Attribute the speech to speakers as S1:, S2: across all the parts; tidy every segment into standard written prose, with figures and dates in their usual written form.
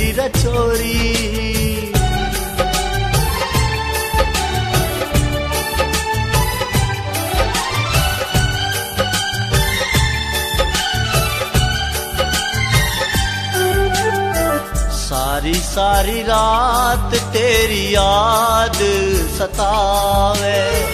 S1: रचोरी। सारी सारी रात तेरी याद सतावे,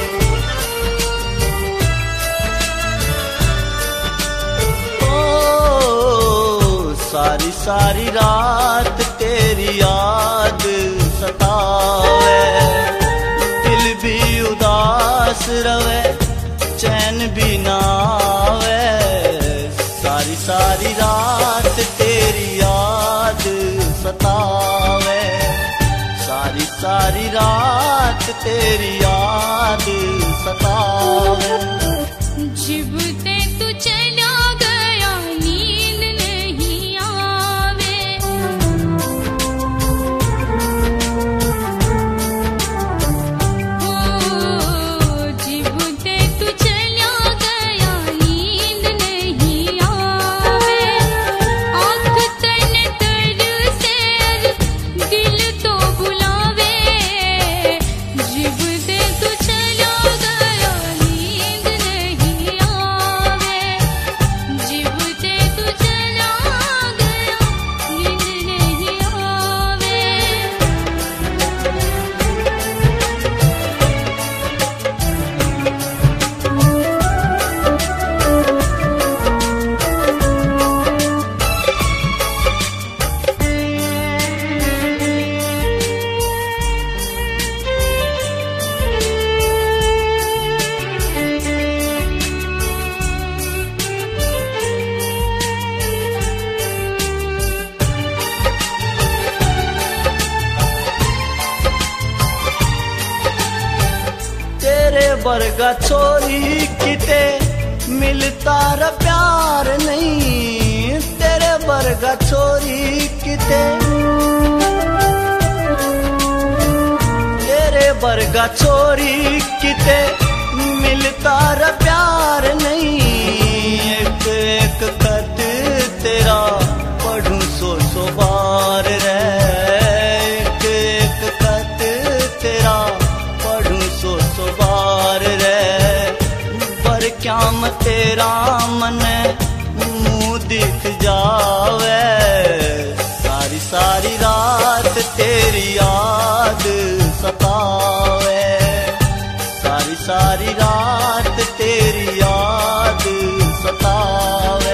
S1: सारी सारी रात तेरी याद सतावे। दिल भी उदास रवे, चैन भी ना आवे। सारी सारी रात तेरी याद सतावे, सारी सारी रात तेरी याद सतावे।
S2: जिबते तू चला गया नींद नहीं आवे, हो जिबते तू चला गया नींद नहीं आवे। आँख तन तर से दिल तो बुलावे, जिबते तू चला गया नींद नहीं आवे, जिबते तू चला गया नींद नहीं आवे।
S1: तेरे वर्गा छोरी किते मिलता र प्यार नहीं, तेरे वर्गा छोरी किते, तेरे वर्गा छोरी किते मिलता र प्यार नहीं। एक एक खत तेरा पढ़ूं सौ बार रे, एक एक खत तेरा पढ़ूं सौ बार रे। पर क्या म तेरा मन मुँह दिख जावे, सारी सारी रात तेरी याद सतावे, सारी सारी रात तेरी याद सतावे।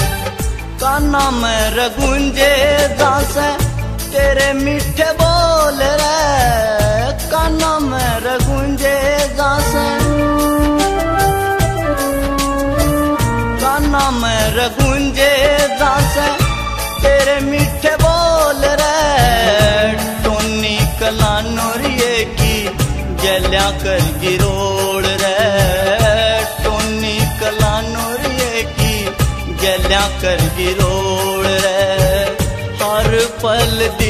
S1: काना में रगुंजे दास तेरे मीठे बोल कलानोरिए की जल्या कर गिरोड़ रे, टोनी कलानोरिए की जल्या कर गिरोड़ रे। हर पल